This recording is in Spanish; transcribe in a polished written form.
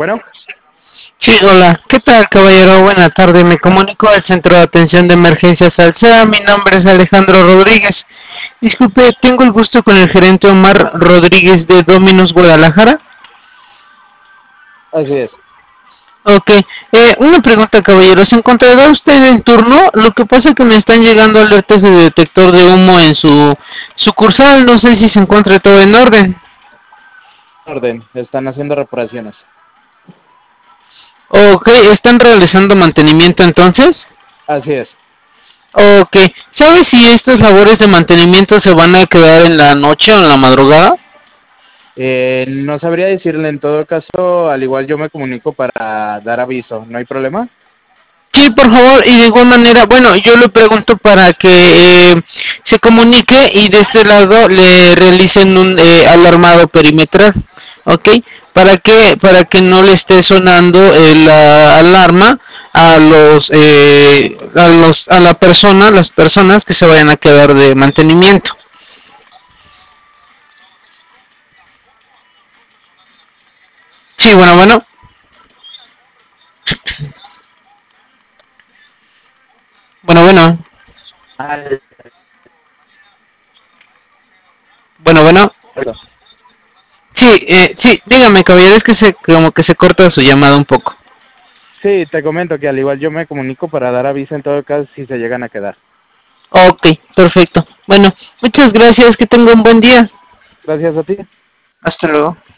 Bueno, Sí, hola. ¿Qué tal, caballero? Buena tarde. Me comunico al Centro de Atención de Emergencias Alsea. Mi nombre es Alejandro Rodríguez. Disculpe, tengo el gusto con el gerente Omar Rodríguez de Dominos Guadalajara. así es. Ok, una pregunta, caballero. ¿Se encontrará usted en turno? Lo que pasa es que me están llegando alertas de detector de humo en su sucursal. No sé si se encuentra todo en orden. Orden, están haciendo reparaciones. Ok, ¿están realizando mantenimiento entonces? Así es. Ok, ¿sabes si estas labores de mantenimiento se van a quedar en la noche o en la madrugada? No sabría decirle, en todo caso, al igual yo me comunico para dar aviso, ¿no hay problema? Sí, por favor, y de igual manera, bueno, yo le pregunto para que se comunique y de este lado le realicen un alarmado perimetral, ¿ok? Para que no le esté sonando la alarma a la persona, las personas que se vayan a quedar de mantenimiento. Sí, bueno, bueno, Al- bueno. Sí, sí, dígame, caballero, es que como que se corta su llamada un poco. Sí, te comento que al igual yo me comunico para dar aviso en todo caso si se llegan a quedar. Ok, perfecto. Bueno, muchas gracias, que tenga un buen día. Gracias a ti. Hasta luego.